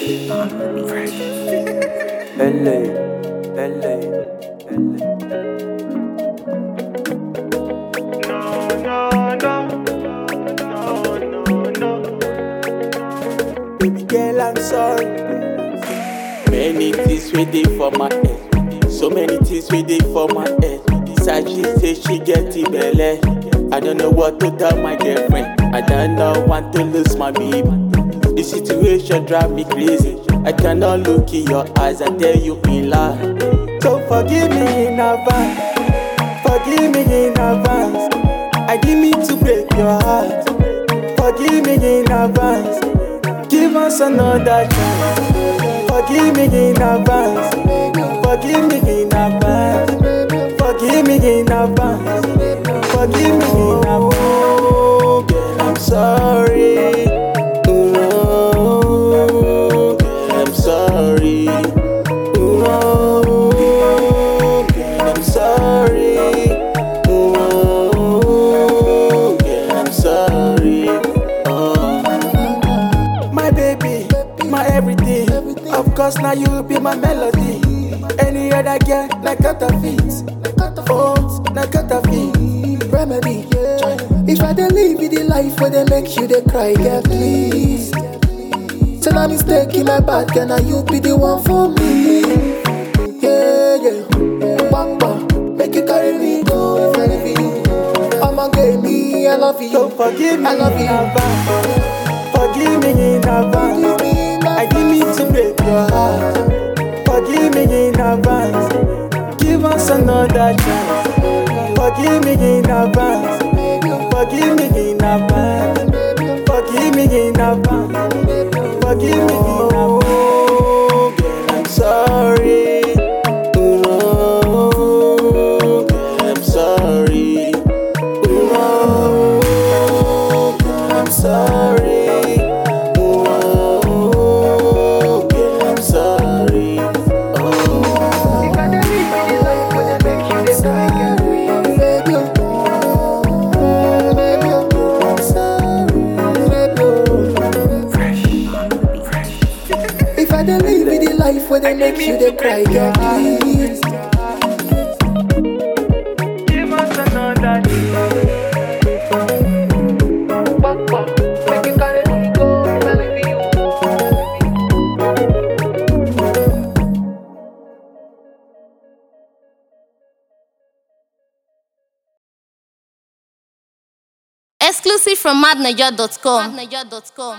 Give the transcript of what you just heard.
LA, LA, LA. Baby girl, I'm sorry. Many things waiting for my head. So many things waiting for my head. Side she say she get the belly. I don't know what to tell my girlfriend. I don't know want to lose my baby. The situation drive me crazy. I cannot look in your eyes and tell you in lie. So forgive me in advance. Forgive me in advance. I didn't mean to break your heart. Forgive me in advance. Give us another chance. Forgive me in advance. Forgive me in advance. Forgive me in advance. Forgive me in advance. Oh, girl, I'm sorry. Oh, girl, I'm sorry. Oh, girl, I'm sorry. Oh, girl, I'm sorry. My baby, my everything. Of course, now you be my melody. Any other girl, like counterfeit. Oh, like counterfeit. Remedy, yeah. If I dey live with the life where they make you they cry, girl, please. Say no mistake in my bad, girl, now you be the one for me. Yeah, yeah. Papa, make you carry me go if I leave you. I'ma get me, I love you. So forgive me I love in you. advance. Forgive me in advance. I didn't mean to break your heart. Forgive me in advance. Give us another chance. Forgive me in advance. Forgive me in advance. Forgive me in advance. Forgive me in advance. Oh, girl, I'm sorry. Oh, girl, I'm sorry. Oh, girl, I'm sorry. Oh, girl, I'm sorry. If I dey live with the life where they make you they cry, girl, please. Baby, baby, I'm sorry. Baby, if I dey live with the life where they make you they cry, girl, please. Give us another chance. Papa, make you carry me go, I love you. Exclusive from madniger.com.